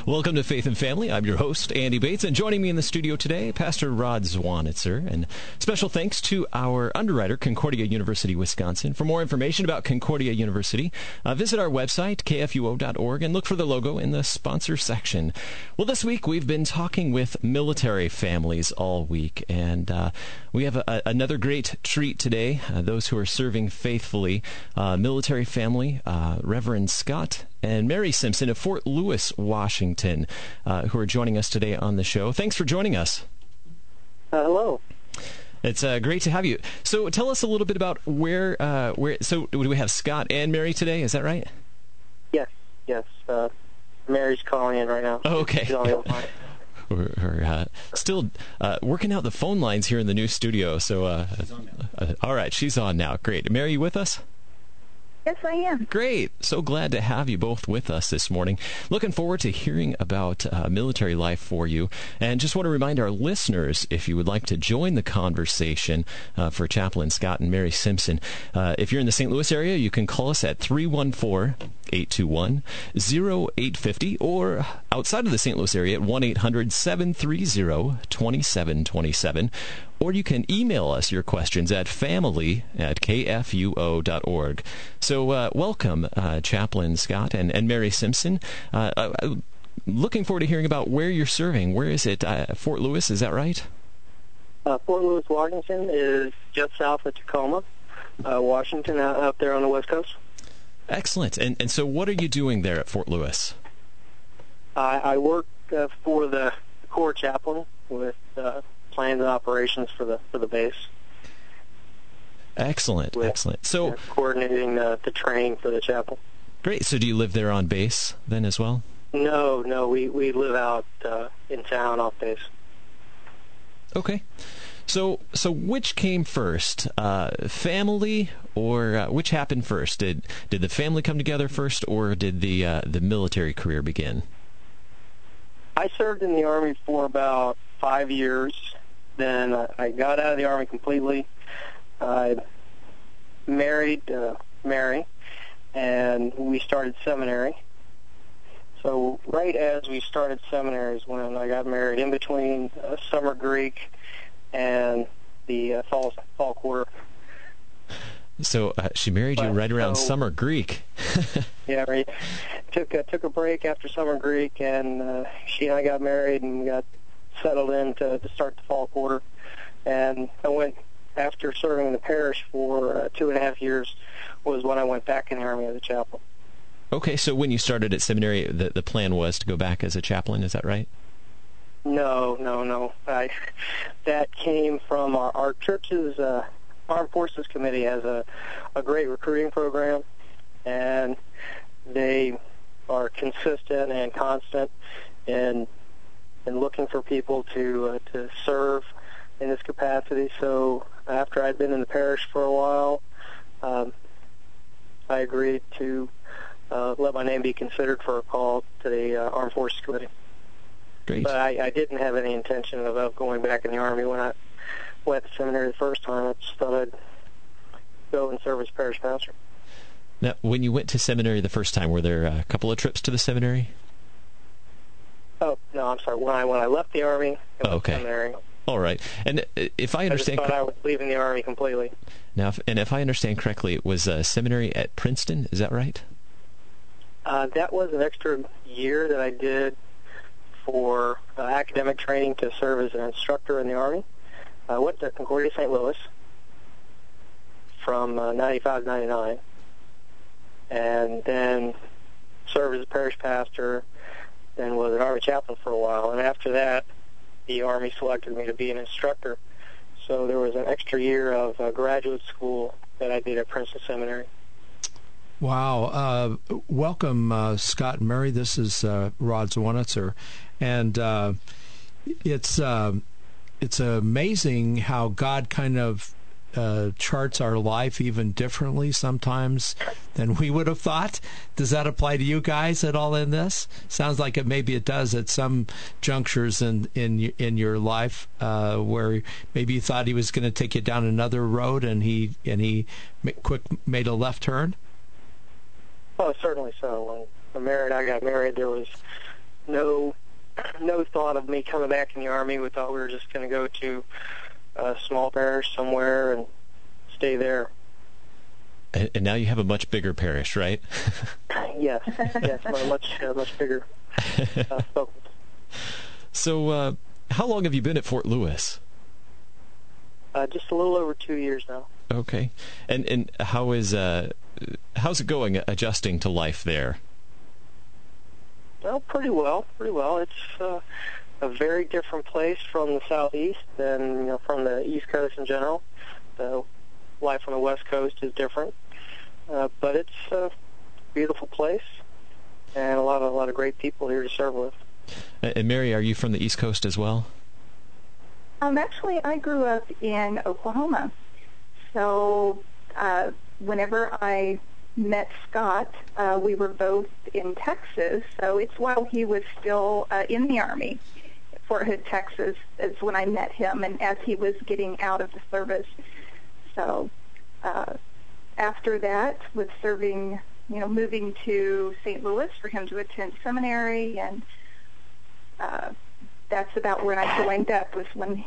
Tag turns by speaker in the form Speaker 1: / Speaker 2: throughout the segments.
Speaker 1: Welcome to Faith and Family. I'm your host, Andy Bates, and joining me in the studio today, Pastor Rod Zwanitzer. And special thanks to our underwriter, Concordia University, Wisconsin. For more information about Concordia University, visit our website, kfuo.org, and look for the logo in the sponsor section. Well, this week we've been talking with military families all week, and we have another great treat today. Those who are serving faithfully, military family, Reverend Scott and Mary Simpson of Fort Lewis, Washington, who are joining us today on the show. Thanks for joining us.
Speaker 2: Hello.
Speaker 1: It's great to have you. So tell us a little bit about where. So do we have Scott and Mary today? Is that right?
Speaker 2: Yes. Mary's calling in right now.
Speaker 1: Okay.
Speaker 2: She's on the line.
Speaker 1: We're still working out the phone lines here in the new studio. So, all right, she's on now. Great. Mary, you with us?
Speaker 3: Yes, I am.
Speaker 1: Great. So glad to have you both with us this morning. Looking forward to hearing about military life for you. And just want to remind our listeners, if you would like to join the conversation for Chaplain Scott and Mary Simpson, if you're in the St. Louis area, you can call us at 314-821-0850, or outside of the St. Louis area at 1-800-730-2727. Or you can email us your questions at family@kfuo.org. So welcome, Chaplain Scott and Mary Simpson. Looking forward to hearing about where you're serving. Where is it? Fort Lewis, is that right?
Speaker 2: Fort Lewis, Washington is just south of Tacoma, Washington, out there on the West Coast.
Speaker 1: Excellent. And so what are you doing there at Fort Lewis?
Speaker 2: I work for the Corps Chaplain with plans and operations for the base.
Speaker 1: Excellent. So
Speaker 2: coordinating the training for the chapel.
Speaker 1: Great. So do you live there on base then as well?
Speaker 2: No, we live out in town off base.
Speaker 1: Okay. So which came first, family, or which happened first? Did the family come together first, or did the military career begin?
Speaker 2: I served in the Army for about 5 years. Then I got out of the Army completely. I married Mary, and we started seminary. So right as we started seminary is when I got married, in between summer Greek and the fall quarter.
Speaker 1: So she married you right around summer Greek.
Speaker 2: Yeah, right. Took a break after summer Greek, and she and I got married and got settled in to start the fall quarter. And I went, after serving in the parish for 2.5 years, was when I went back in the Army as a chaplain.
Speaker 1: Okay, so when you started at seminary, the plan was to go back as a chaplain, is that right?
Speaker 2: No. That came from our church's Armed Forces Committee has a great recruiting program, and they are consistent and constant in looking for people to serve in this capacity. So after I'd been in the parish for a while, I agreed to let my name be considered for a call to the Armed Forces Committee.
Speaker 1: Great.
Speaker 2: But I didn't have any intention of going back in the Army when I went to seminary the first time. I just thought I'd go and serve as parish pastor.
Speaker 1: Now, when you went to seminary the first time, were there a couple of trips to the seminary?
Speaker 2: Oh, no, I'm sorry. When I left the Army, I went to seminary.
Speaker 1: All right. And if I understand...
Speaker 2: I just thought I was leaving the Army completely.
Speaker 1: Now, if I understand correctly, it was a seminary at Princeton, is that right?
Speaker 2: That was an extra year that I did for academic training to serve as an instructor in the Army. I went to Concordia St. Louis from 95 to 99, and then served as a parish pastor, then was an Army chaplain for a while. And after that, the Army selected me to be an instructor. So there was an extra year of graduate school that I did at Princeton Seminary.
Speaker 4: Wow. Welcome, Scott and Mary. This is Rod Zwanitzer. And it's amazing how God kind of charts our life even differently sometimes than we would have thought. Does that apply to you guys at all in this? Sounds like maybe it does at some junctures in your life where maybe you thought he was going to take you down another road and he made a left turn.
Speaker 2: Oh, certainly so. When I got married, there was no thought of me coming back in the Army. We thought we were just going to go to a small parish somewhere and stay there.
Speaker 1: And now you have a much bigger parish, right?
Speaker 2: Yes, much bigger focus.
Speaker 1: So, how long have you been at Fort Lewis?
Speaker 2: Just a little over 2 years now.
Speaker 1: Okay. And how's it going adjusting to life there?
Speaker 2: Well, pretty well. It's a very different place from the Southeast than from the East Coast in general. The life on the West Coast is different, but it's a beautiful place and a lot of great people here to serve with.
Speaker 1: And Mary, are you from the East Coast as well?
Speaker 3: Actually, I grew up in Oklahoma. So whenever I met Scott, we were both in Texas. So it's while he was still in the Army. Fort Hood, Texas is when I met him, and as he was getting out of the service. So after that, with serving, moving to St. Louis for him to attend seminary, and that's about when I joined up, was when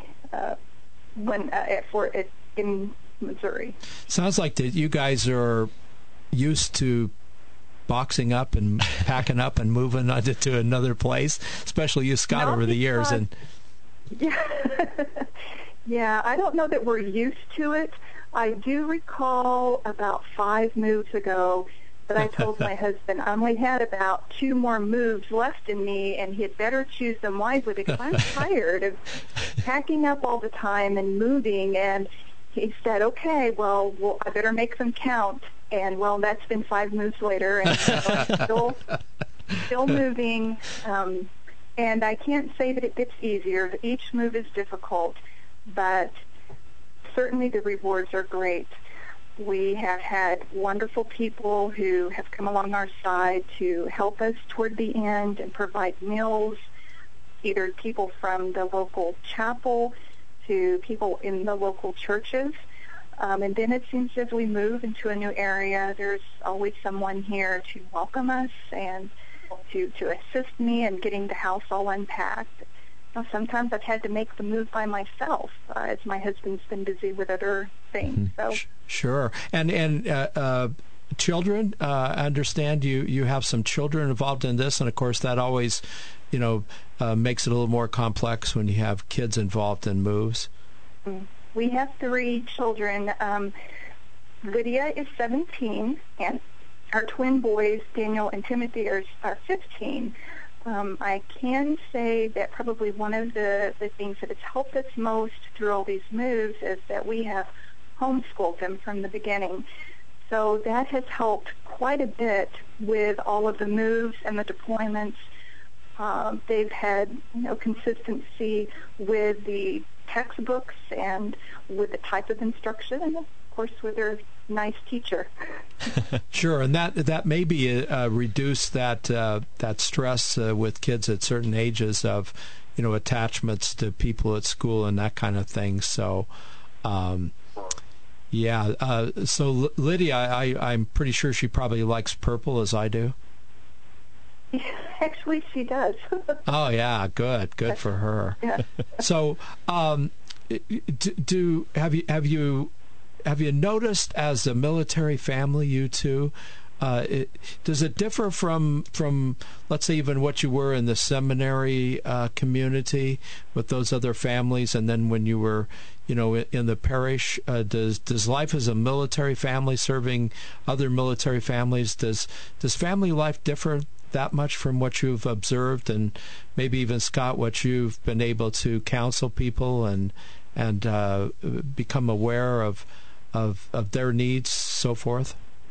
Speaker 3: in Missouri.
Speaker 4: Sounds like that you guys are used to boxing up and packing up and moving on to another place, especially you, Scott, over the years. And
Speaker 3: yeah, I don't know that we're used to it. I do recall about 5 moves ago that I told my husband I only had about 2 more moves left in me, and he'd better choose them wisely because I'm tired of packing up all the time and moving. And he said, okay, well, I better make them count. And, well, that's been 5 moves later, and still moving. And I can't say that it gets easier. Each move is difficult, but certainly the rewards are great. We have had wonderful people who have come along our side to help us toward the end and provide meals, either people from the local chapel to people in the local churches. And then it seems as we move into a new area, there's always someone here to welcome us and to assist me in getting the house all unpacked. Sometimes I've had to make the move by myself, as my husband's been busy with other things. So
Speaker 4: sure. And children, I understand you have some children involved in this, and of course that always, makes it a little more complex when you have kids involved in moves.
Speaker 3: We have 3 children. Lydia is 17, and our twin boys, Daniel and Timothy, are 15. I can say that probably one of the things that has helped us most through all these moves is that we have homeschooled them from the beginning. So that has helped quite a bit with all of the moves and the deployments. They've had consistency with the textbooks and with the type of instruction, and of course with their nice teacher.
Speaker 4: Sure, and that maybe reduce that stress with kids at certain ages of attachments to people at school and that kind of thing. So so Lydia, I'm pretty sure she probably likes purple as I do.
Speaker 3: Actually, she does.
Speaker 4: Oh yeah, good for her.
Speaker 3: Yeah.
Speaker 4: So have you noticed, as a military family, you two, does it differ from let's say even what you were in the seminary community with those other families, and then when you were in the parish? Does life as a military family serving other military families, does family life differ that much from what you've observed, and maybe even, Scott, what you've been able to counsel people and become aware of their needs, so forth?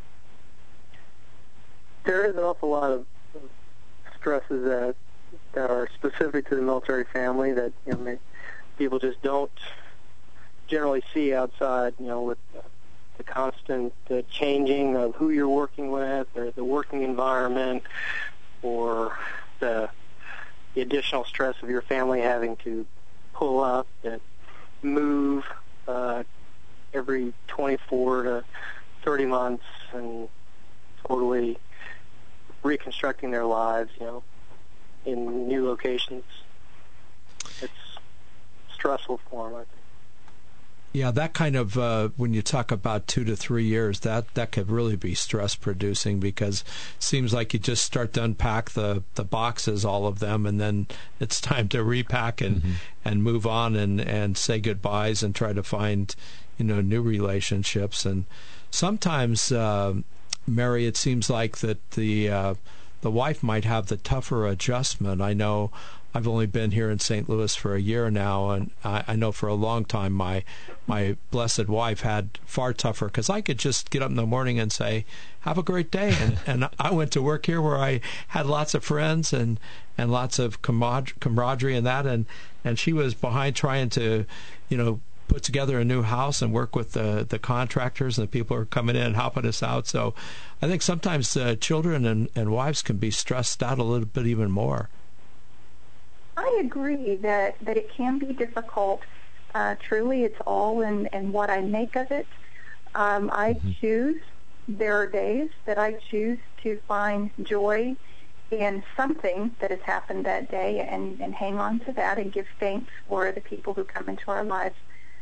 Speaker 2: There is an awful lot of stresses that are specific to the military family that people just don't generally see outside. With the constant changing of who you're working with, or the working environment, or the additional stress of your family having to pull up and move every 24 to 30 months and totally reconstructing their lives. in new locations. It's stressful for them, I think.
Speaker 4: Yeah, that kind of, when you talk about 2 to 3 years, that could really be stress-producing, because it seems like you just start to unpack the boxes, all of them, and then it's time to repack and move on and say goodbyes and try to find, new relationships. And sometimes, Mary, it seems like that the wife might have the tougher adjustment. I know I've only been here in St. Louis for a year now, and I know for a long time my blessed wife had far tougher, because I could just get up in the morning and say, have a great day. And I went to work here where I had lots of friends and lots of camaraderie and that, and she was behind trying to, put together a new house and work with the contractors and the people who are coming in and helping us out. So I think sometimes children and wives can be stressed out a little bit even more.
Speaker 3: I agree that it can be difficult. Truly, it's all in what I make of it. I choose. There are days that I choose to find joy in something that has happened that day and hang on to that and give thanks for the people who come into our lives.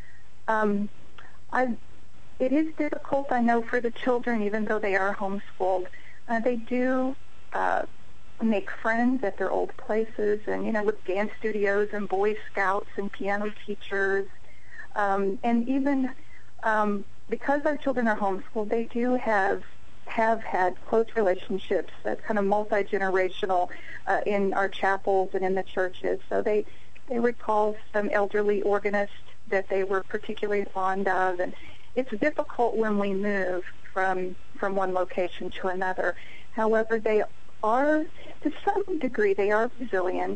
Speaker 3: It is difficult, I know, for the children, even though they are homeschooled. They do make friends at their old places, and with dance studios and Boy Scouts and piano teachers, and even because our children are homeschooled, they do have had close relationships that's kind of multi-generational in our chapels and in the churches. So they recall some elderly organists that they were particularly fond of, and it's difficult when we move from one location to another. However, they are, to some degree, they are resilient,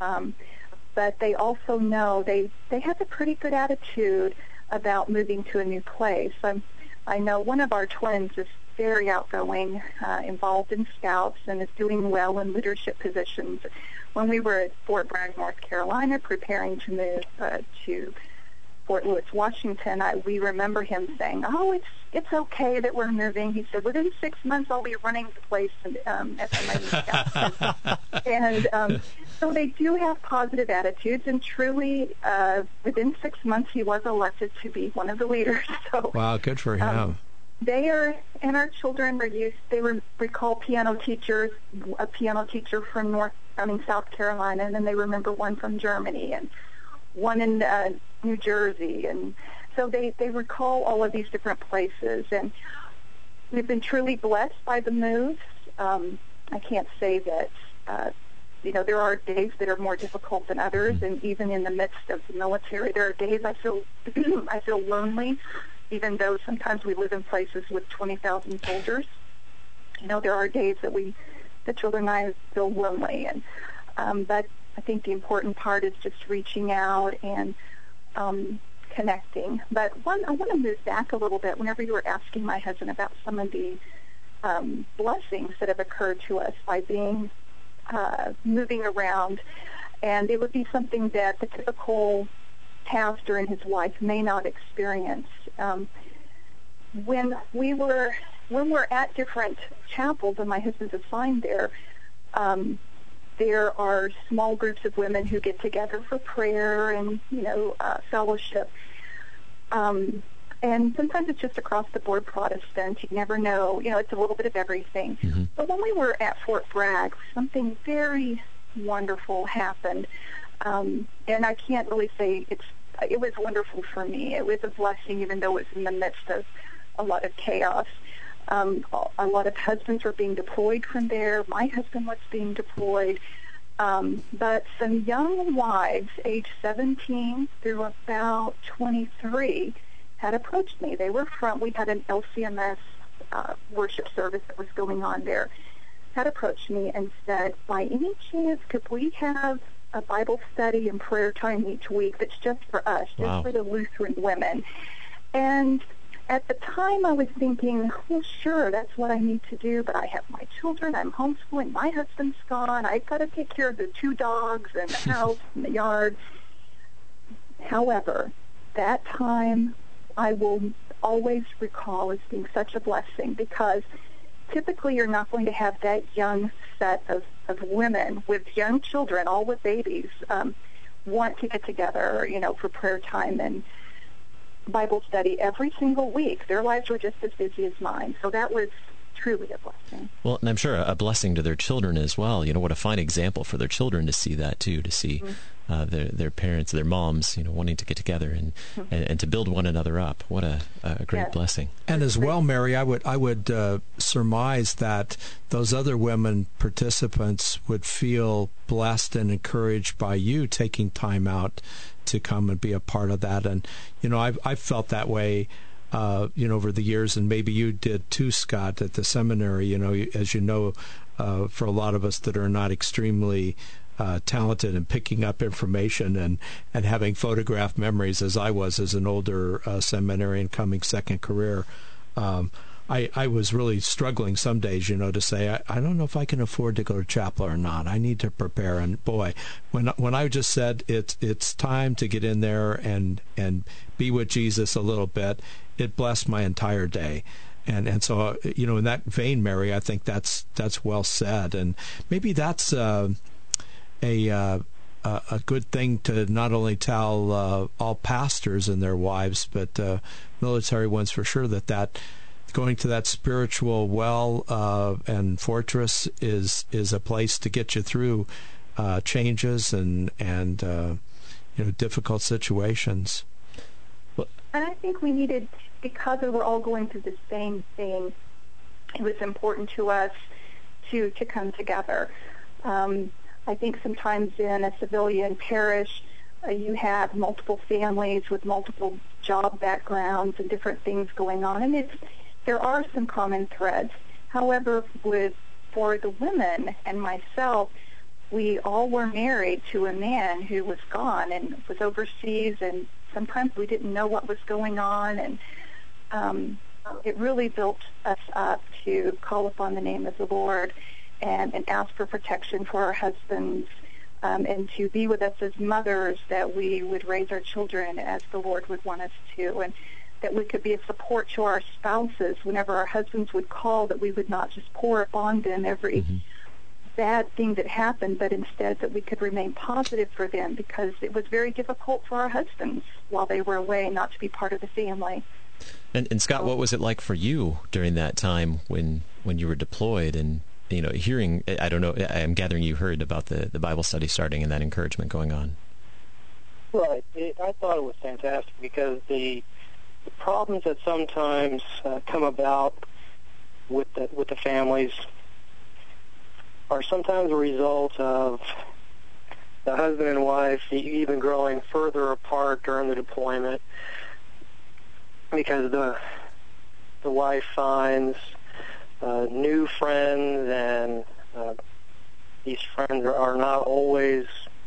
Speaker 3: but they also know they have a pretty good attitude about moving to a new place. I know one of our twins is very outgoing, involved in Scouts, and is doing well in leadership positions. When we were at Fort Bragg, North Carolina, preparing to move to Fort Lewis, Washington, we remember him saying, "Oh, it's okay that we're moving." He said, "Within 6 months, I'll be running the place at the Mighty Scouts." And so they do have positive attitudes, and truly, within 6 months, he was elected to be one of the leaders. So,
Speaker 4: wow, good for him.
Speaker 3: They are, and our children are used. They recall piano teachers, a piano teacher from South Carolina, and then they remember one from Germany and one in New Jersey, and so they recall all of these different places, and we've been truly blessed by the moves. I can't say that there are days that are more difficult than others, and even in the midst of the military, there are days I feel I feel lonely, even though sometimes we live in places with 20,000 soldiers. There are days that the children and I feel lonely, and but I think the important part is just reaching out and connecting. But I want to move back a little bit. Whenever you were asking my husband about some of the blessings that have occurred to us by being moving around, and it would be something that the typical pastor and his wife may not experience. When we're at different chapels, and my husband's assigned there. There are small groups of women who get together for prayer and, fellowship. And sometimes it's just across the board Protestant. You never know. It's a little bit of everything. Mm-hmm. But when we were at Fort Bragg, something very wonderful happened. And I can't really say it was wonderful for me. It was a blessing, even though it was in the midst of a lot of chaos. A lot of husbands were being deployed from there. My husband was being deployed. But some young wives, age 17 through about 23, had approached me. We had an LCMS worship service that was going on there, had approached me and said, by any chance, could we have a Bible study and prayer time each week that's just for us, just for the Lutheran women? And at the time, I was thinking, well, sure, that's what I need to do, but I have my children, I'm homeschooling, my husband's gone, I've got to take care of the 2 dogs and the house and the yard. However, that time I will always recall as being such a blessing, because typically you're not going to have that young set of women with young children, all with babies, want to get together, for prayer time and Bible study every single week. Their lives were just as busy as mine. So that was truly a blessing.
Speaker 1: Well, and I'm sure a blessing to their children as well. What a fine example for their children to see that too, to see their parents, their moms, wanting to get together and to build one another up. What a great blessing.
Speaker 4: And as well, Mary, I would surmise that those other women participants would feel blessed and encouraged by you taking time out to come and be a part of that. And I've felt that way over the years, and maybe you did too, Scott, at the seminary. As for a lot of us that are not extremely talented in picking up information and having photograph memories, as I was as an older seminarian coming second career, I was really struggling some days, to say, I don't know if I can afford to go to chapel or not. I need to prepare. And boy, when I just said it's time to get in there and be with Jesus a little bit, it blessed my entire day. And so, in that vein, Mary, I think that's well said. And maybe that's a good thing to not only tell all pastors and their wives, but military ones for sure, that going to that spiritual well and fortress is a place to get you through changes and difficult situations.
Speaker 3: And I think we needed, because we were all going through the same thing, it was important to us to come together. I think sometimes in a civilian parish, you have multiple families with multiple job backgrounds and different things going on, and there are some common threads. However, for the women and myself, we all were married to a man who was gone and was overseas, and sometimes we didn't know what was going on, and it really built us up to call upon the name of the Lord and ask for protection for our husbands, and to be with us as mothers, that we would raise our children as the Lord would want us to, and that we could be a support to our spouses whenever our husbands would call, that we would not just pour upon them every bad thing that happened, but instead that we could remain positive for them, because it was very difficult for our husbands while they were away not to be part of the family.
Speaker 1: And Scott, what was it like for you during that time when you were deployed and hearing, I don't know, I'm gathering you heard about the Bible study starting and that encouragement going on?
Speaker 2: Well, I thought it was fantastic, because the problems that sometimes come about with the families are sometimes a result of the husband and wife even growing further apart during the deployment, because the wife finds new friends, and these friends are not always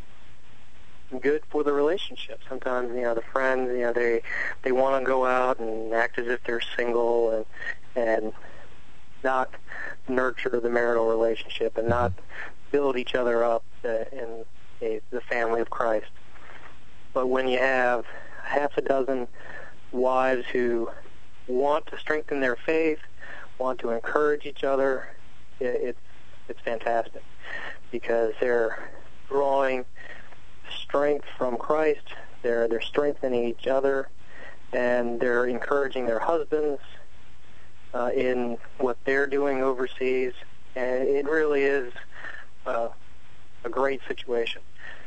Speaker 2: good for the relationship. Sometimes, the friends, they want to go out and act as if they're single and not nurture the marital relationship and not build each other up in the family of Christ. But when you have half a dozen wives who want to strengthen their faith, want to encourage each other, it's fantastic, because they're drawing strength from Christ, they're strengthening each other, and they're encouraging their husbands in what they're doing overseas, and it really is a great situation.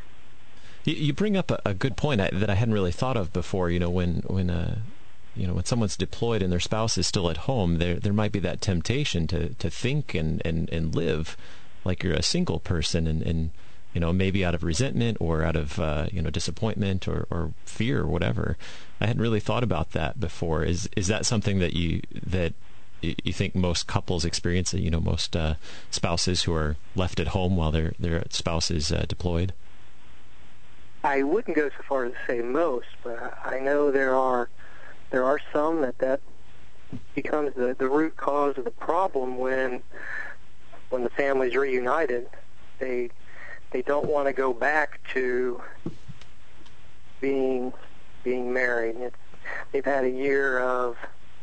Speaker 1: You bring up a good point that I hadn't really thought of before. When someone's deployed and their spouse is still at home, there might be that temptation to think and live like you're a single person, and maybe out of resentment or out of disappointment or fear or whatever. I hadn't really thought about that before. Is that something that you think most couples experience? Most spouses who are left at home while their spouse is deployed?
Speaker 2: I wouldn't go so far as to say most, but I know there are some that becomes the root cause of the problem when the family's reunited. They don't want to go back to being married. They've had a year of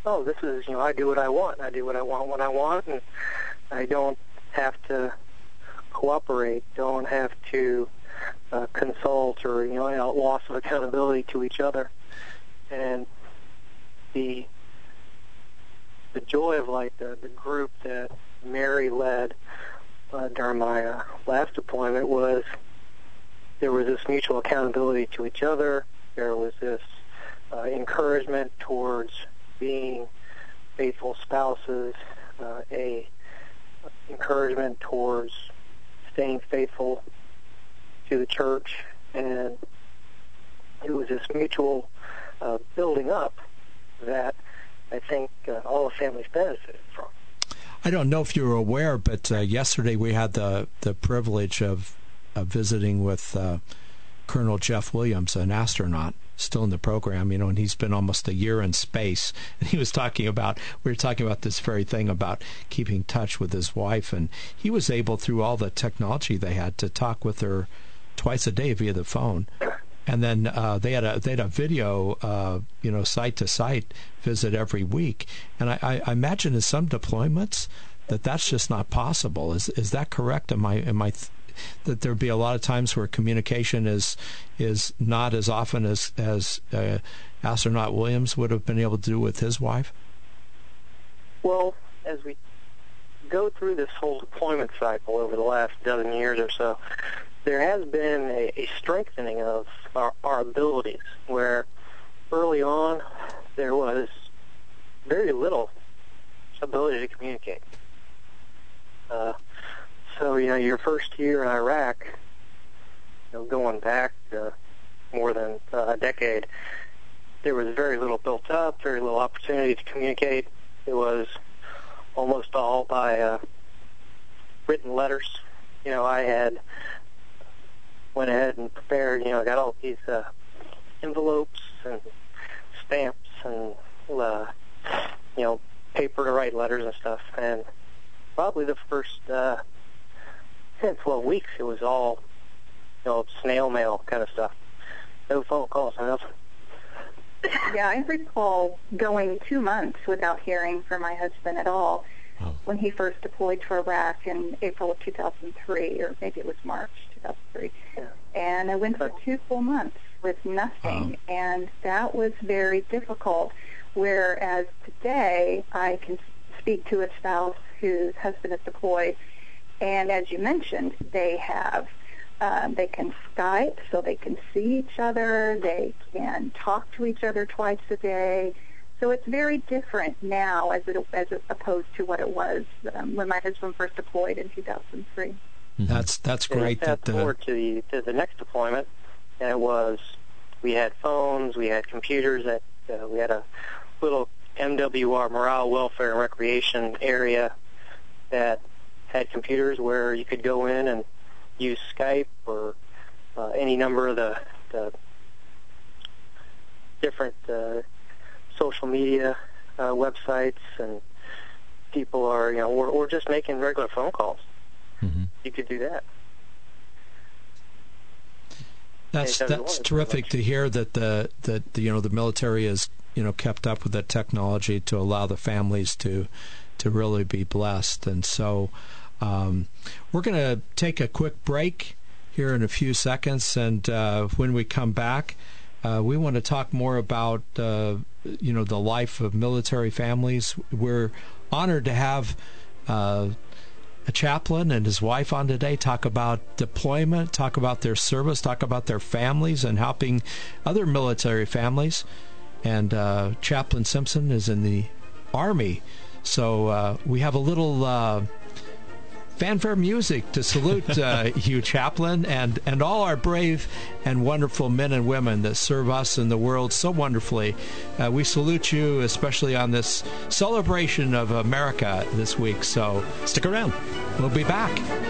Speaker 2: oh, this is, I do what I want. I do what I want when I want, and I don't have to cooperate, don't have to consult or, loss of accountability to each other. And the joy of the group that Mary led during my last deployment was there was this mutual accountability to each other. There was this encouragement towards being faithful spouses, a encouragement towards staying faithful to the church, and it was this mutual building up that I think all the families benefited from.
Speaker 4: I don't know if you were aware, but yesterday we had the privilege of visiting with Colonel Jeff Williams, an astronaut, still in the program, and he's been almost a year in space. And we were talking about this very thing about keeping touch with his wife, and he was able, through all the technology they had, to talk with her twice a day via the phone. And then they had a video, site to site visit every week. And I imagine in some deployments that's just not possible. Is that correct? Am I that there'd be a lot of times where communication is not as often as astronaut Williams would have been able to do with his wife?
Speaker 2: Well, as we go through this whole deployment cycle over the last dozen years or so, there has been a strengthening of our abilities, where early on there was very little ability to communicate. So, your first year in Iraq, going back more than a decade, there was very little built up, very little opportunity to communicate. It was almost all by written letters. I had went ahead and prepared, I got all these envelopes and stamps and, paper to write letters and stuff. And probably the first 10, 12 weeks, it was all, snail mail kind of stuff. No phone calls, nothing.
Speaker 3: Yeah, I recall going 2 months without hearing from my husband at all when he first deployed to Iraq in April of 2003, or maybe it was March 2003.
Speaker 2: Yeah.
Speaker 3: And I went for 2 full months with nothing, and that was very difficult, whereas today I can speak to a spouse whose husband is deployed, and as you mentioned, they have they can Skype, so they can see each other, they can talk to each other twice a day. So it's very different now as opposed to what it was when my husband first deployed in 2003.
Speaker 4: That's great.
Speaker 2: Fast forward to the next deployment, and we had phones, we had computers, we had a little MWR, Morale, Welfare, and Recreation area that had computers where you could go in and use Skype or any number of the different social media websites, and people are, we're just making regular phone calls.
Speaker 4: Mm-hmm.
Speaker 2: You could do that.
Speaker 4: That's terrific to hear that the military has kept up with that technology to allow the families to really be blessed. And so we're going to take a quick break here in a few seconds, and when we come back, we want to talk more about the life of military families. We're honored to have a chaplain and his wife on today, talk about deployment, talk about their service, talk about their families and helping other military families. And Chaplain Simpson is in the Army, so we have a little fanfare music to salute you, Chaplain, and all our brave and wonderful men and women that serve us in the world so wonderfully. We salute you, especially on this celebration of America this week. So
Speaker 1: stick around.
Speaker 4: We'll be back.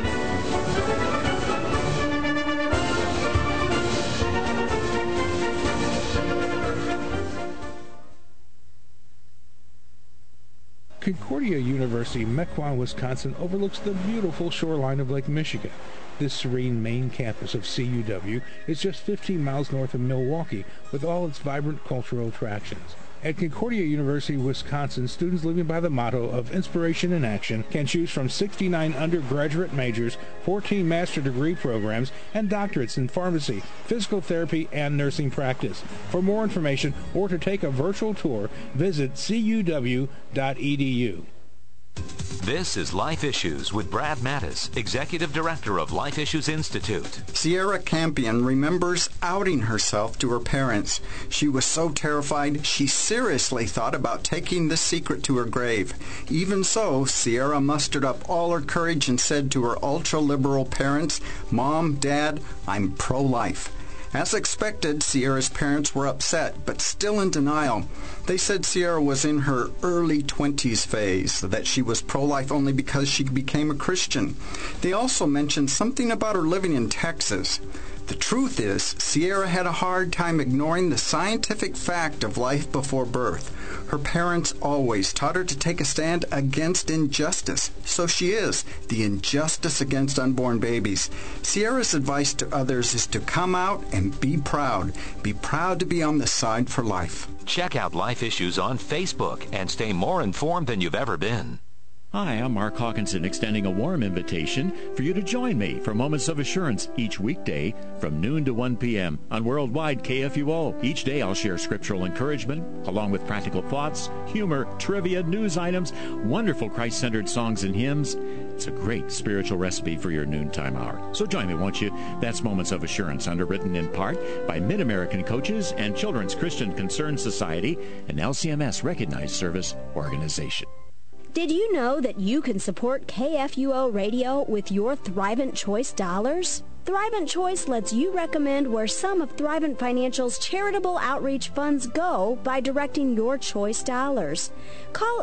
Speaker 5: Concordia University, Mequon, Wisconsin overlooks the beautiful shoreline of Lake Michigan. This serene main campus of CUW is just 15 miles north of Milwaukee with all its vibrant cultural attractions. At Concordia University, Wisconsin, students living by the motto of inspiration in action can choose from 69 undergraduate majors, 14 master degree programs, and doctorates in pharmacy, physical therapy, and nursing practice. For more information or to take a virtual tour, visit cuw.edu.
Speaker 6: This is Life Issues with Brad Mattis, Executive Director of Life Issues Institute.
Speaker 7: Sierra Campion remembers outing herself to her parents. She was so terrified, she seriously thought about taking the secret to her grave. Even so, Sierra mustered up all her courage and said to her ultra-liberal parents, "Mom, Dad, I'm pro-life." As expected, Sierra's parents were upset, but still in denial. They said Sierra was in her early 20s phase, that she was pro-life only because she became a Christian. They also mentioned something about her living in Texas. The truth is, Sierra had a hard time ignoring the scientific fact of life before birth. Her parents always taught her to take a stand against injustice. So she is the injustice against unborn babies. Sierra's advice to others is to come out and be proud. Be proud to be on the side for life.
Speaker 6: Check out Life Issues on Facebook and stay more informed than you've ever been.
Speaker 8: Hi, I'm Mark Hawkinson, extending a warm invitation for you to join me for Moments of Assurance each weekday from noon to 1 p.m. on Worldwide KFUO. Each day I'll share scriptural encouragement along with practical thoughts, humor, trivia, news items, wonderful Christ-centered songs and hymns. It's a great spiritual recipe for your noontime hour. So join me, won't you? That's Moments of Assurance, underwritten in part by Mid-American Coaches and Children's Christian Concern Society, an LCMS recognized service organization.
Speaker 9: Did you know that you can support KFUO Radio with your Thrivent Choice dollars? Thrivent Choice lets you recommend where some of Thrivent Financial's charitable outreach funds go by directing your choice dollars. Call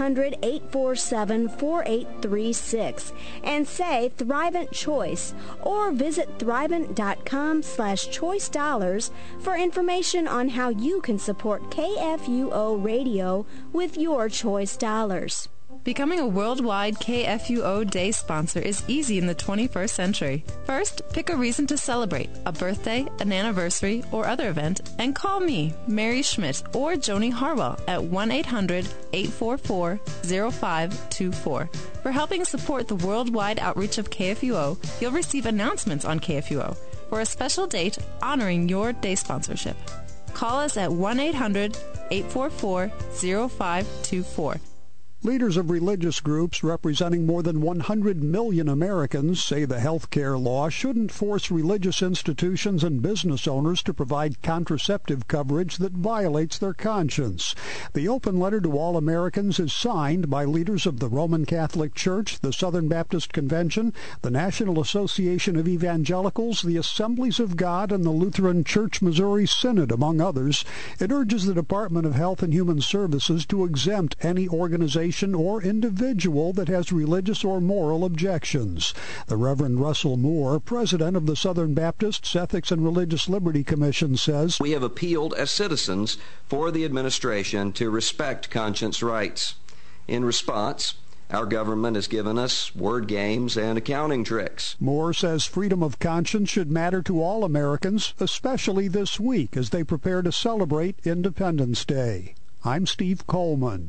Speaker 9: 800-847-4836 and say Thrivent Choice, or visit thrivent.com/choice dollars for information on how you can support KFUO Radio with your choice dollars.
Speaker 10: Becoming a worldwide KFUO Day sponsor is easy in the 21st century. First, pick a reason to celebrate, a birthday, an anniversary, or other event, and call me, Mary Schmidt, or Joni Harwell at 1-800-844-0524. For helping support the worldwide outreach of KFUO, you'll receive announcements on KFUO for a special date honoring your day sponsorship. Call us at 1-800-844-0524.
Speaker 11: Leaders of religious groups representing more than 100 million Americans say the health care law shouldn't force religious institutions and business owners to provide contraceptive coverage that violates their conscience. The open letter to all Americans is signed by leaders of the Roman Catholic Church, the Southern Baptist Convention, the National Association of Evangelicals, the Assemblies of God, and the Lutheran Church Missouri Synod, among others. It urges the Department of Health and Human Services to exempt any organization or individual that has religious or moral objections. The Reverend Russell Moore, president of the Southern Baptists Ethics and Religious Liberty Commission, says,
Speaker 12: "We have appealed as citizens for the administration to respect conscience rights. In response, our government has given us word games and accounting tricks."
Speaker 11: Moore says freedom of conscience should matter to all Americans, especially this week as they prepare to celebrate Independence Day. I'm Steve Coleman.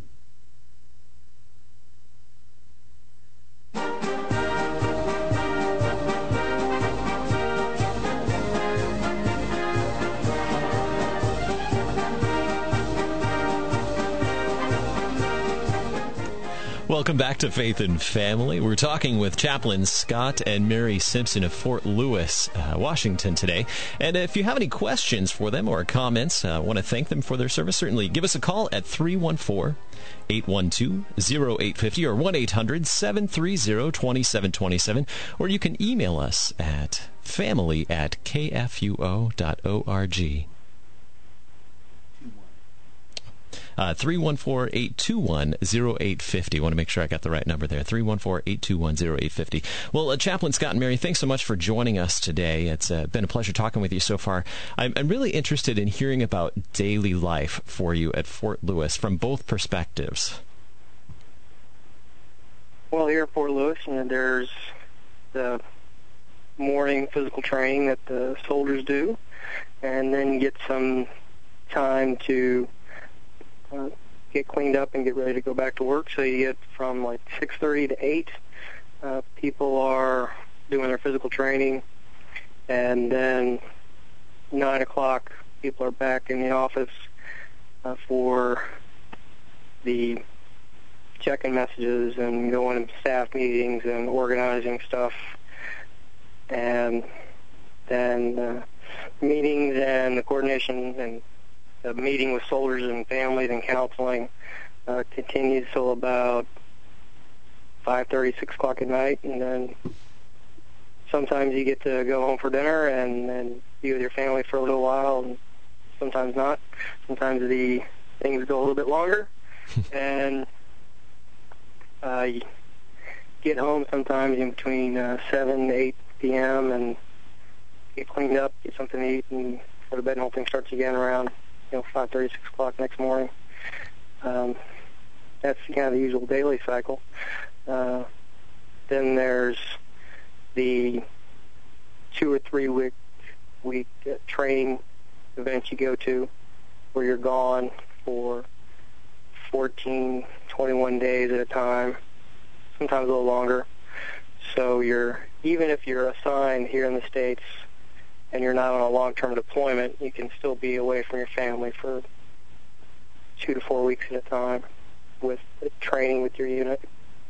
Speaker 1: Welcome back to Faith and Family. We're talking with Chaplain Scott and Mary Simpson of Fort Lewis, Washington today. And if you have any questions for them or comments, want to thank them for their service, certainly give us a call at 314-812-0850 or 1-800-730-2727. Or you can email us at family@kfuo.org. 314-821-0850. I want to make sure I got the right number there. 314-821-0850. Well, Chaplain Scott and Mary, thanks so much for joining us today. It's been a pleasure talking with you so far. I'm really interested in hearing about daily life for you at Fort Lewis from both perspectives.
Speaker 2: Well, here at Fort Lewis, there's the morning physical training that the soldiers do, and then you get some time to get cleaned up and get ready to go back to work. So you get from like 6:30 to 8. People are doing their physical training, and then 9 o'clock people are back in the office for the checking messages and going to staff meetings and organizing stuff, and then meetings and the coordination and the meeting with soldiers and families and counseling continues till about 5:30, 6 o'clock at night, and then sometimes you get to go home for dinner and be with your family for a little while, and sometimes not. Sometimes the things go a little bit longer, and you get home sometimes in between 7 to 8 p.m. and get cleaned up, get something to eat, and go to bed, and the whole thing starts again around 5:30, 6 o'clock next morning. That's kind of the usual daily cycle. Then there's the 2 or 3 week training events you go to where you're gone for 14, 21 days at a time, sometimes a little longer. So even if you're assigned here in the States and you're not on a long-term deployment, you can still be away from your family for 2 to 4 weeks at a time with training with your unit.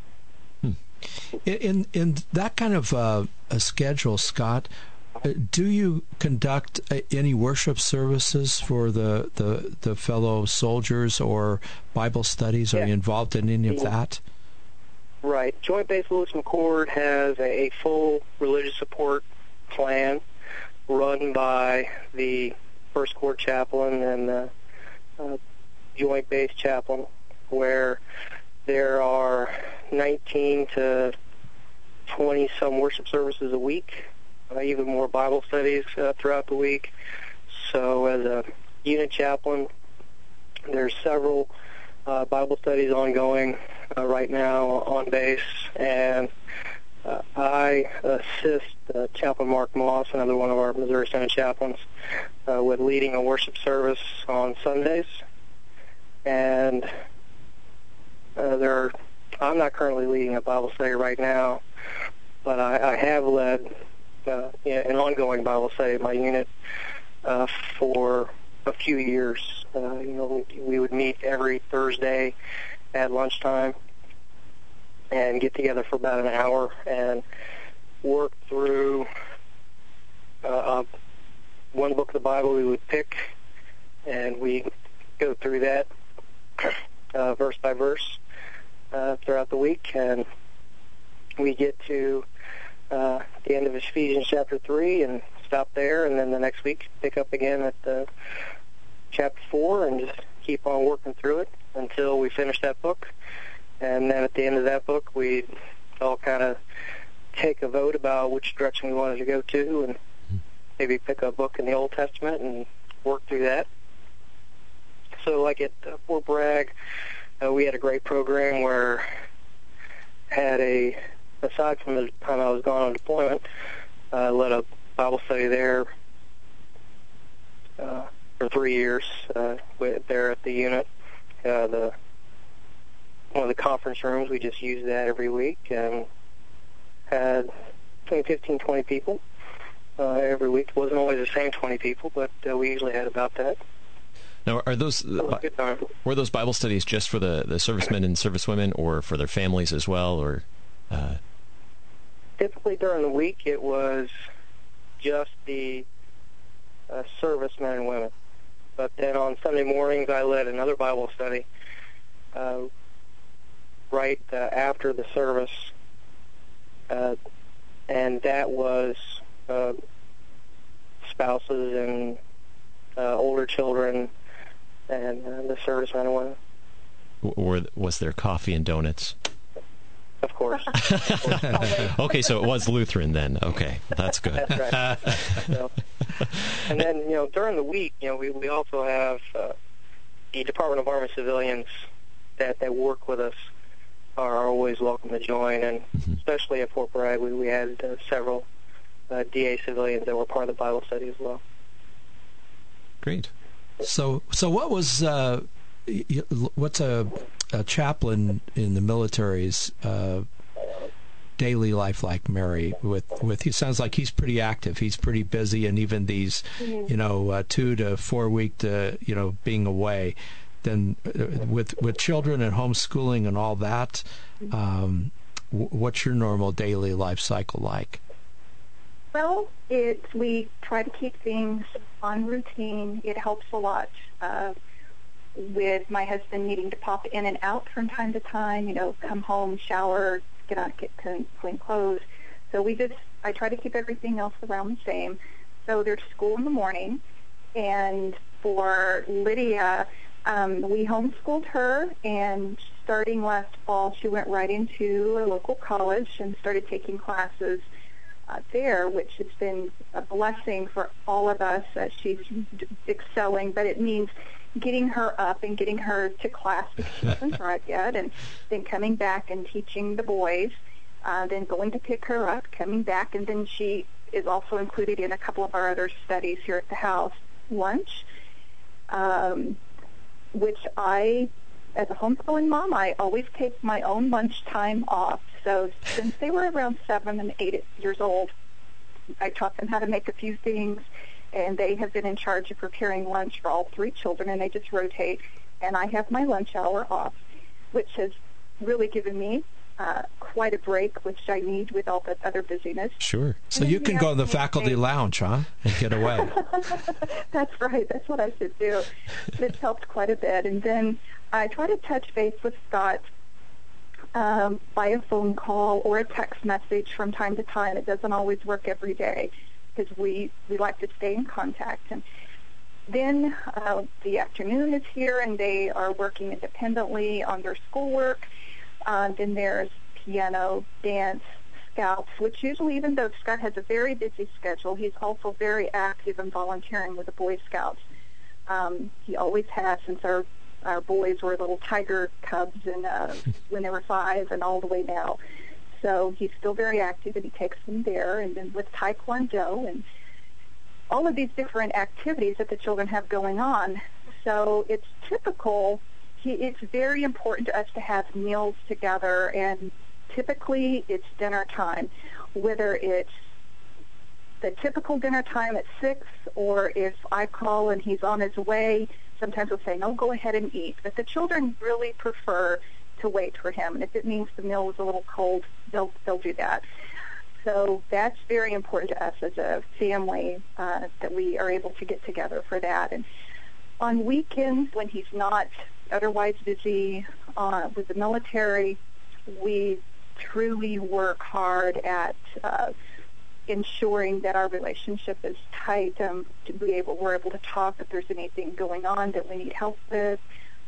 Speaker 4: In that kind of a schedule, Scott, do you conduct any worship services for the fellow soldiers or Bible studies? Are you involved in any of that?
Speaker 2: Right. Joint Base Lewis McChord has a full religious support plan run by the First Corps chaplain and the Joint Base chaplain, where there are 19 to 20-some worship services a week, even more Bible studies throughout the week. So as a unit chaplain, there's several Bible studies ongoing right now on base, and I assist Chaplain Mark Moss, another one of our Missouri Synod chaplains, with leading a worship service on Sundays. And I'm not currently leading a Bible study right now, but I have led an ongoing Bible study in my unit for a few years. We would meet every Thursday at lunchtime and get together for about an hour and work through one book of the Bible we would pick, and we go through that verse by verse throughout the week, and we get to the end of Ephesians chapter 3 and stop there, and then the next week pick up again at chapter 4 and just keep on working through it until we finish that book. And then at the end of that book, we all kind of take a vote about which direction we wanted to go to, and maybe pick a book in the Old Testament and work through that. So like at Fort Bragg, we had a great program where aside from the time I was gone on deployment, I led a Bible study there for 3 years there at the unit. One of the conference rooms, we just used that every week, and had between 15, 20 people every week. It wasn't always the same 20 people, but we usually had about that.
Speaker 1: Now, were those Bible studies just for the servicemen and servicewomen, or for their families as well, or?
Speaker 2: Typically during the week, it was just the servicemen and women. But then on Sunday mornings, I led another Bible study right after the service, and that was spouses and older children and the servicemen and women.
Speaker 1: Was there coffee and donuts?
Speaker 2: Of course.
Speaker 1: Okay, so it was Lutheran then. Okay, that's good.
Speaker 2: That's right. So, and then, during the week, we also have the Department of Army civilians that work with us are always welcome to join, and especially at Fort Bragg, we had several DA civilians that were part of the Bible study as well.
Speaker 1: Great.
Speaker 4: So what was what's a chaplain in the military's daily life like, Mary? With he sounds like he's pretty active. He's pretty busy, and even these, 2 to 4 week being away. Then with children and homeschooling and all that, what's your normal daily life cycle like?
Speaker 3: Well, we try to keep things on routine. It helps a lot with my husband needing to pop in and out from time to time, come home, shower, get clean clothes. So I try to keep everything else around the same. So there's school in the morning, and for Lydia, we homeschooled her, and starting last fall, she went right into a local college and started taking classes there, which has been a blessing for all of us. She's excelling, but it means getting her up and getting her to class because she doesn't drive yet, and then coming back and teaching the boys, then going to pick her up, coming back, and then she is also included in a couple of our other studies here at the house. Lunch, which as a homeschooling mom, I always take my own lunch time off. So since they were around 7 and 8 years old, I taught them how to make a few things, and they have been in charge of preparing lunch for all 3 children, and they just rotate. And I have my lunch hour off, which has really given me quite a break, which I need with all the other busyness.
Speaker 4: Sure. So you can go to the faculty lounge, huh, and get away.
Speaker 3: That's right. That's what I should do. It's helped quite a bit. And then I try to touch base with Scott by a phone call or a text message from time to time. It doesn't always work every day because we like to stay in contact. And then the afternoon is here, and they are working independently on their schoolwork. Then there's piano, dance, scouts, which usually, even though Scott has a very busy schedule, he's also very active and volunteering with the Boy Scouts. He always has since our boys were little tiger cubs and when they were 5 and all the way now. So he's still very active, and he takes them there. And then with Taekwondo and all of these different activities that the children have going on. So it's typical. It's very important to us to have meals together, and typically it's dinner time, whether it's the typical dinner time at 6, or if I call and he's on his way, sometimes we'll say, no, go ahead and eat. But the children really prefer to wait for him, and if it means the meal is a little cold, they'll do that. So that's very important to us as a family, that we are able to get together for that. And on weekends, when he's not otherwise busy with the military, we truly work hard at ensuring that our relationship is tight, we're able to talk if there's anything going on that we need help with.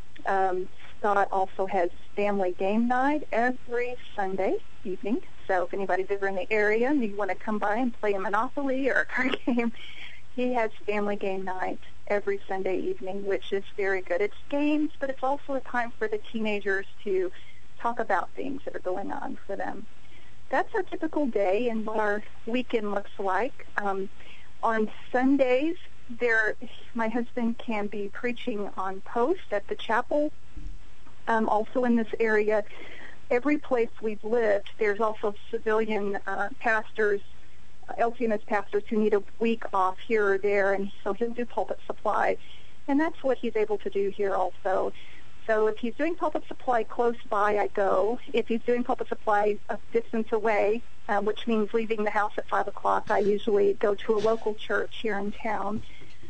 Speaker 3: Scott also has family game night every Sunday evening, so if anybody's ever in the area and you want to come by and play a Monopoly or a card game, he has family game night every Sunday evening, which is very good. It's games, but it's also a time for the teenagers to talk about things that are going on for them. That's our typical day and what our weekend looks like. On Sundays, my husband can be preaching on post at the chapel. Also in this area, every place we've lived, there's also civilian pastors, LCMS pastors who need a week off here or there, and so he'll do pulpit supply. And that's what he's able to do here also. So if he's doing pulpit supply close by, I go. If he's doing pulpit supply a distance away, which means leaving the house at 5 o'clock, I usually go to a local church here in town.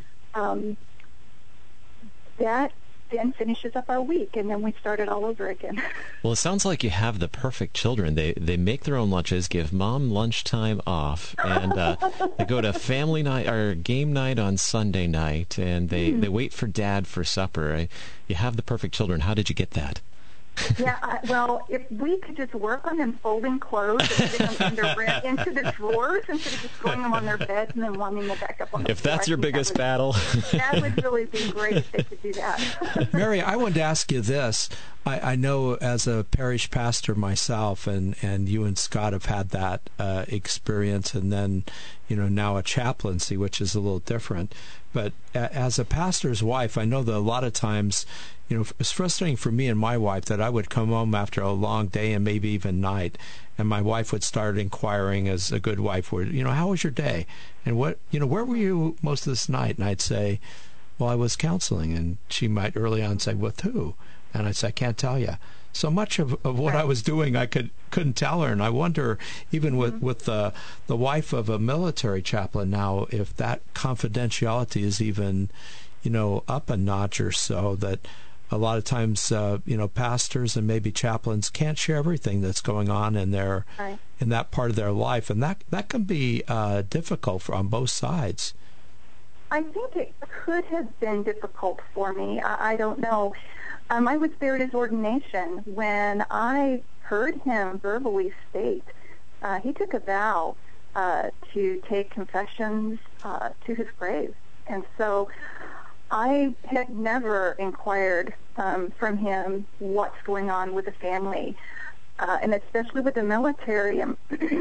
Speaker 3: That then finishes up our week, and then we start it all over again.
Speaker 1: Well, it sounds like you have the perfect children. They make their own lunches, give mom lunchtime off, and they go to family night or game night on Sunday night, and they wait for dad for supper. You have the perfect children. How did you get that?
Speaker 3: Yeah, well, if we could just work on them folding clothes and putting them into the drawers instead of just throwing them on their beds and then wanting them back up on the floor.
Speaker 1: If that's your biggest battle.
Speaker 3: That would really be great if they could do that.
Speaker 4: Mary, I wanted to ask you this. I know as a parish pastor myself, and you and Scott have had that experience, and then, now a chaplaincy, which is a little different. But as a pastor's wife, I know that a lot of times, it's frustrating for me and my wife that I would come home after a long day and maybe even night, and my wife would start inquiring, as a good wife would, how was your day? And where were you most of this night? And I'd say, well, I was counseling. And she might early on say, with who? And I'd say, I can't tell you. So much of what I was doing, I couldn't tell her. And I wonder, even with the wife of a military chaplain now, if that confidentiality is even, up a notch or so, that a lot of times, pastors and maybe chaplains can't share everything that's going on in their in that part of their life, and that can be difficult on both sides.
Speaker 3: I think it could have been difficult for me. I don't know. I was there at his ordination when I heard him verbally state he took a vow to take confessions to his grave, and so I had never inquired from him what's going on with the family, and especially with the military and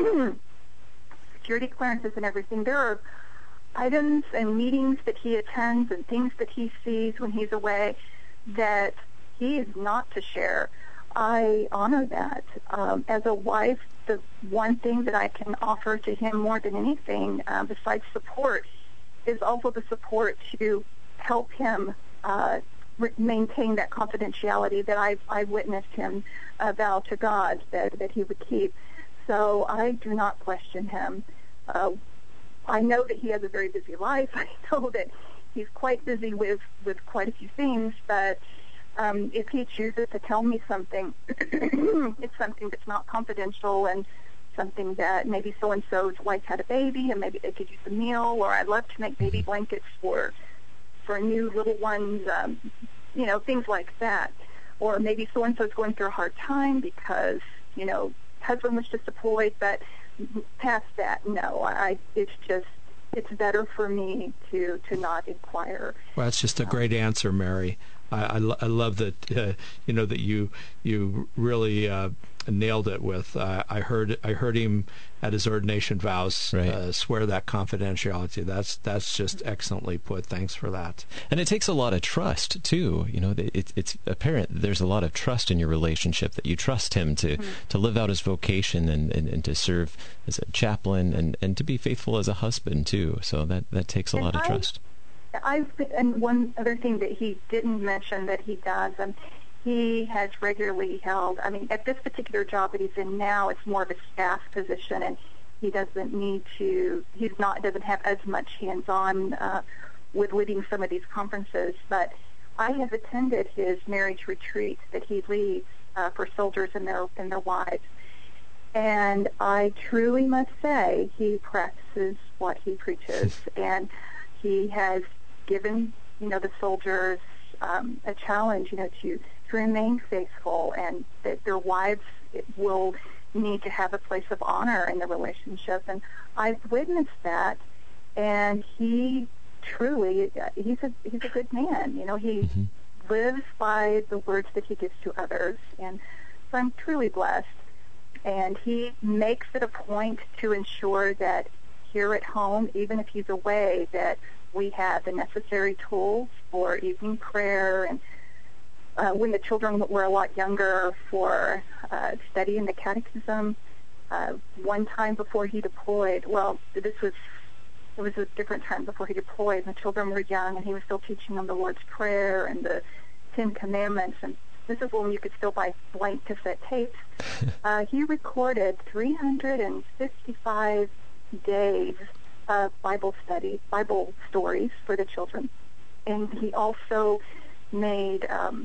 Speaker 3: security clearances and everything. There are items and meetings that he attends and things that he sees when he's away that he is not to share. I honor that. As a wife, the one thing that I can offer to him more than anything, besides support, is also the support to help him maintain that confidentiality that I witnessed him vow to God that he would keep. So I do not question him. I know that he has a very busy life. I know that he's quite busy with quite a few things, but if he chooses to tell me something, it's something that's not confidential and something that maybe so-and-so's wife had a baby and maybe they could use a meal, or I'd love to make baby blankets for new little ones, things like that. Or maybe so-and-so's going through a hard time because, husband was just deployed, but past that, no. It's better for me to not inquire.
Speaker 4: Well, that's just a great answer, Mary. I love that that you really nailed it with. I heard him at his ordination vows swear that confidentiality. That's just excellently put. Thanks for that.
Speaker 1: And it takes a lot of trust too. It's apparent there's a lot of trust in your relationship, that you trust him to live out his vocation and to serve as a chaplain and to be faithful as a husband too. So that takes a lot of trust.
Speaker 3: And one other thing that he didn't mention that he does, he has regularly held, at this particular job that he's in now, it's more of a staff position, and he doesn't have as much hands-on with leading some of these conferences, but I have attended his marriage retreat that he leads for soldiers and their wives, and I truly must say he practices what he preaches, and he has given, the soldiers a challenge, to remain faithful, and that their wives will need to have a place of honor in the relationship. And I've witnessed that, and he truly, he's a good man. He lives by the words that he gives to others, and so I'm truly blessed. And he makes it a point to ensure that here at home, even if he's away, that we have the necessary tools for evening prayer, and when the children were a lot younger, for studying the catechism. One time before he deployed, it was a different time before he deployed, and the children were young, and he was still teaching them the Lord's Prayer and the Ten Commandments, and this is when you could still buy blank cassette tapes. He recorded 355 days of Bible study, Bible stories for the children. And he also made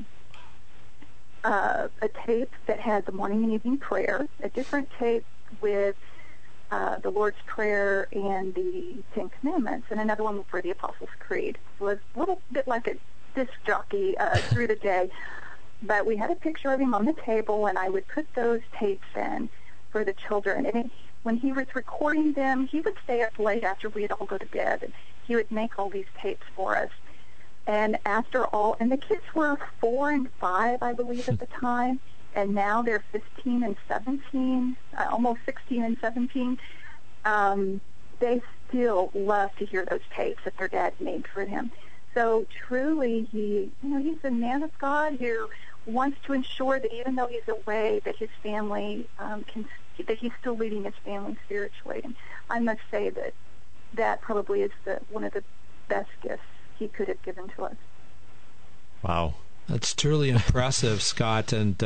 Speaker 3: a tape that had the morning and evening prayer, a different tape with the Lord's Prayer and the Ten Commandments, and another one for the Apostles' Creed. It was a little bit like a disc jockey through the day. But we had a picture of him on the table, and I would put those tapes in for the children. And when he was recording them, he would stay up late after we'd all go to bed, and he would make all these tapes for us. And and the kids were 4 and 5, I believe, at the time, and now they're 15 and 17, almost 16 and 17. they still love to hear those tapes that their dad made for them. So truly, he's a man of God who wants to ensure that even though he's away, that his family that he's still leading his family spiritually. And I must say that probably is one of the best gifts he could have given to us.
Speaker 1: Wow.
Speaker 4: That's truly impressive, Scott. And,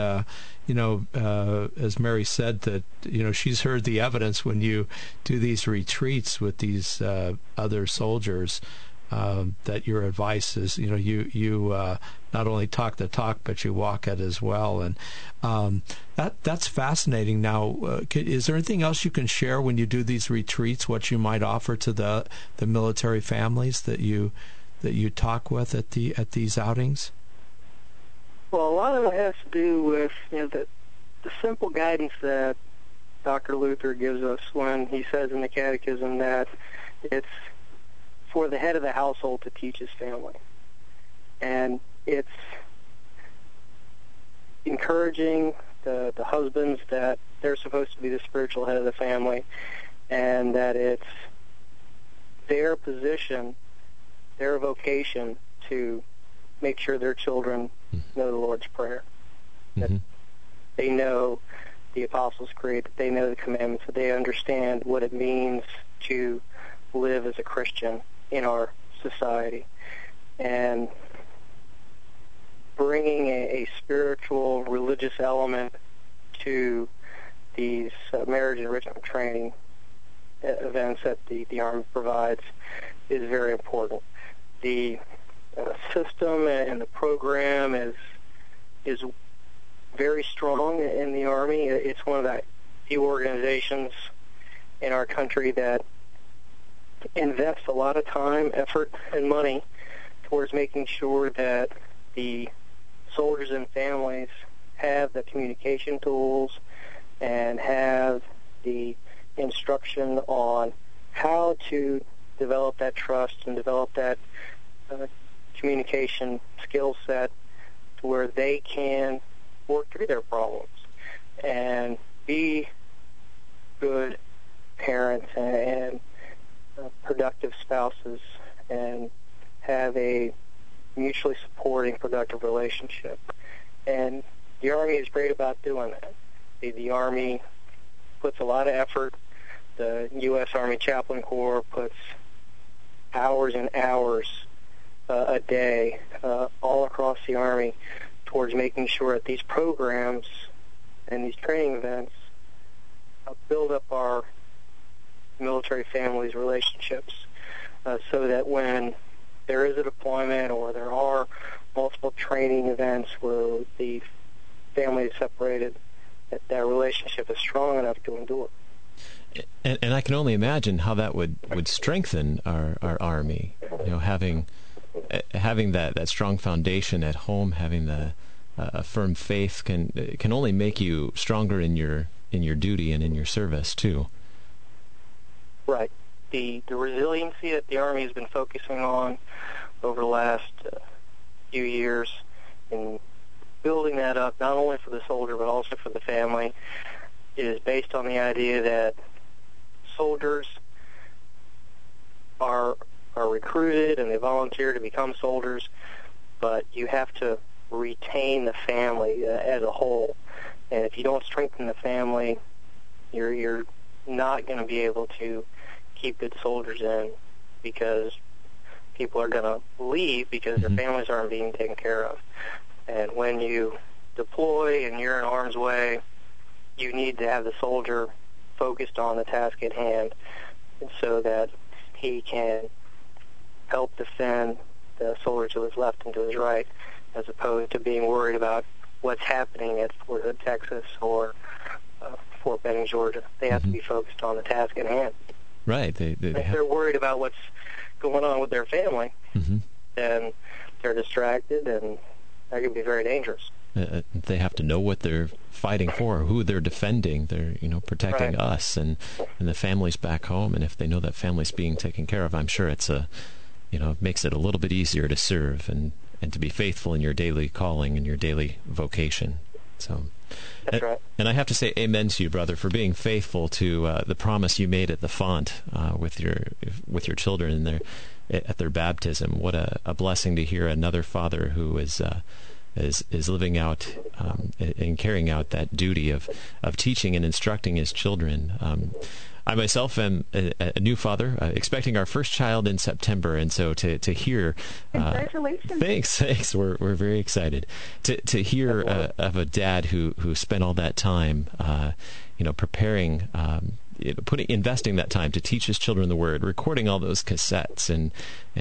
Speaker 4: as Mary said, that, she's heard the evidence when you do these retreats with these other soldiers, that your advice is, you not only talk the talk, but you walk it as well. And that's fascinating. Now, is there anything else you can share when you do these retreats, what you might offer to the military families that you talk with at these outings?
Speaker 2: Well, a lot of it has to do with the simple guidance that Dr. Luther gives us when he says in the Catechism that it's for the head of the household to teach his family. And it's encouraging the husbands that they're supposed to be the spiritual head of the family, and that it's their position, their vocation to make sure their children know the Lord's Prayer, that they know the Apostles' Creed, that they know the commandments, that they understand what it means to live as a Christian in our society. And bringing a spiritual, religious element to these marriage enrichment training events that the Army provides is very important. The system and the program is very strong in the Army. It's one of the few organizations in our country that invests a lot of time, effort, and money towards making sure that the soldiers and families have the communication tools and have the instruction on how to develop that trust and develop that communication skill set to where they can work through their problems and be good parents and productive spouses and have a mutually supporting, productive relationship. And the Army is great about doing that. The Army puts a lot of effort. The U.S. Army Chaplain Corps puts hours and hours a day all across the Army towards making sure that these programs and these training events build up our military families' relationships so that when there is a deployment or there are multiple training events where the family is separated, that relationship is strong enough to endure.
Speaker 1: And I can only imagine how that would strengthen our Army. Having that strong foundation at home, having a firm faith can only make you stronger in your duty and in your service too.
Speaker 2: Right. The resiliency that the Army has been focusing on over the last few years in building that up, not only for the soldier but also for the family, is based on the idea that soldiers are recruited and they volunteer to become soldiers, but you have to retain the family as a whole. And if you don't strengthen the family, you're not going to be able to keep good soldiers in, because people are going to leave because their families aren't being taken care of. And when you deploy and you're in harm's way, you need to have the soldier focused on the task at hand so that he can help defend the soldier to his left and to his right, as opposed to being worried about what's happening at Fort Hood, Texas, or Fort Benning, Georgia. They have to be focused on the task at hand.
Speaker 1: Right.
Speaker 2: If they're worried about what's going on with their family, then they're distracted, and that can be very dangerous.
Speaker 1: They have to know what they're fighting for, who they're defending. They're, protecting us and the families back home. And if they know that family's being taken care of, I'm sure it's makes it a little bit easier to serve and to be faithful in your daily calling and your daily vocation. So.
Speaker 2: That's right.
Speaker 1: And I have to say amen to you, brother, for being faithful to the promise you made at the font with your children at their baptism. What a blessing to hear another father who is living out and carrying out that duty of teaching and instructing his children. I myself am a new father, expecting our first child in September, and so to hear,
Speaker 3: congratulations!
Speaker 1: Thanks. We're very excited to hear of a dad who spent all that time, preparing, investing that time to teach his children the Word, recording all those cassettes, and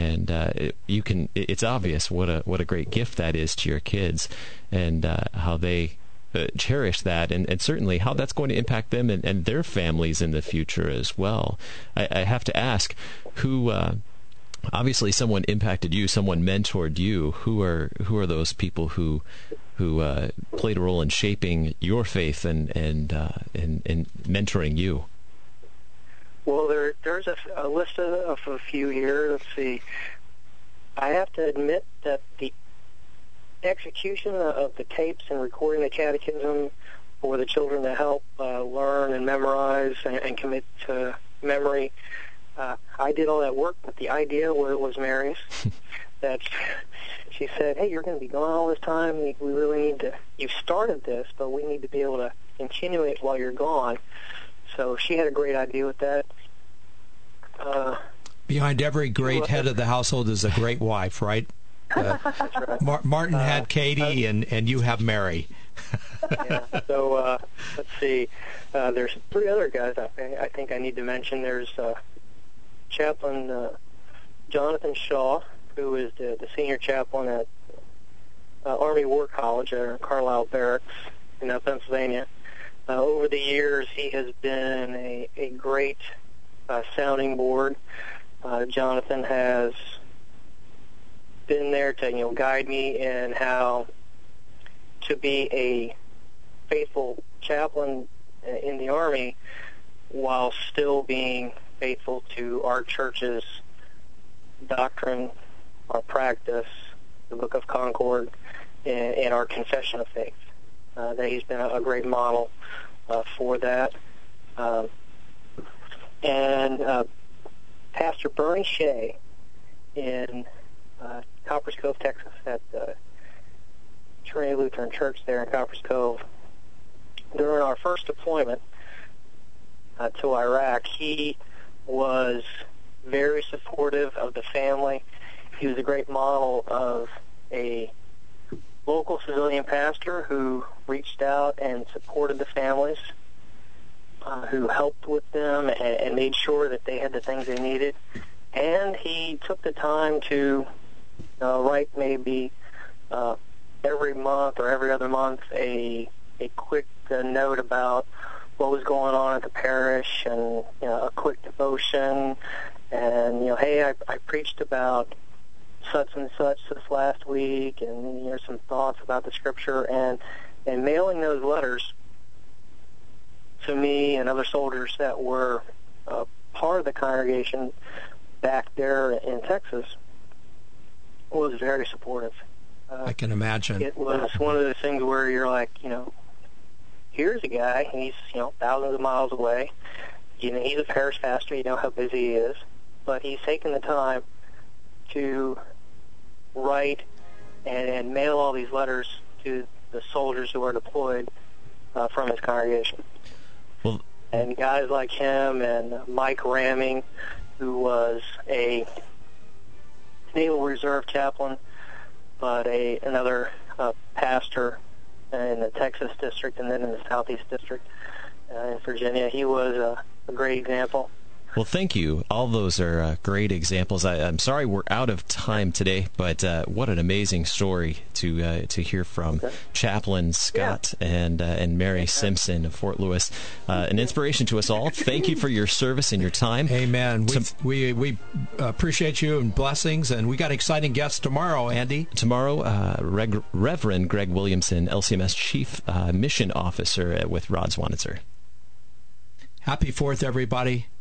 Speaker 1: it's obvious what a great gift that is to your kids, and how they cherish that, and certainly how that's going to impact them and their families in the future as well. I have to ask, who obviously someone impacted you, someone mentored you. Who are those people who played a role in shaping your faith and mentoring you?
Speaker 2: Well, there's a list of a few here. Let's see. I have to admit that the execution of the tapes and recording the catechism for the children to help learn and memorize and commit to memory, I did all that work, but the idea was Mary's. That she said, hey, you're going to be gone all this time. We really need to, you've started this, but we need to be able to continue it while you're gone. So she had a great idea with that.
Speaker 4: Behind every great head of the household is a great wife, right?
Speaker 2: Right.
Speaker 4: Martin had Katie, and you have Mary.
Speaker 2: Yeah. So let's see. There's three other guys I think I need to mention. There's Chaplain Jonathan Shaw, who is the senior chaplain at Army War College at Carlisle Barracks in Pennsylvania. Over the years, he has been a great sounding board. Jonathan has been there to guide me in how to be a faithful chaplain in the Army while still being faithful to our church's doctrine, our practice, the Book of Concord, and our confession of faith. That he's been a great model for that. And Pastor Bernie Shea in Copperas Cove, Texas, at the Trinity Lutheran Church there in Copperas Cove. During our first deployment to Iraq, he was very supportive of the family. He was a great model of a local civilian pastor who reached out and supported the families, who helped with them and made sure that they had the things they needed. And he took the time to write maybe every month or every other month a quick note about what was going on at the parish, and a quick devotion, and hey, I preached about such and such this last week, and here's some thoughts about the scripture, and mailing those letters to me and other soldiers that were part of the congregation back there in Texas was very supportive.
Speaker 4: I can imagine.
Speaker 2: It was one of those things where you're like, here's a guy, he's, thousands of miles away. He's a parish pastor, you know how busy he is, but he's taken the time to write and mail all these letters to the soldiers who are deployed from his congregation.
Speaker 1: Well,
Speaker 2: and guys like him and Mike Ramming, who was a Naval Reserve chaplain, but another pastor in the Texas district and then in the Southeast district in Virginia. He was a great example.
Speaker 1: Well, thank you. All those are great examples. I'm sorry we're out of time today, but what an amazing story to hear from Chaplain Scott and Mary Simpson of Fort Lewis. An inspiration to us all. Thank you for your service and your time.
Speaker 4: Amen. We appreciate you and blessings, and we got exciting guests tomorrow, Andy.
Speaker 1: Tomorrow, Reverend Greg Williamson, LCMS Chief Mission Officer with Rod Zwanitzer.
Speaker 4: Happy 4th, everybody.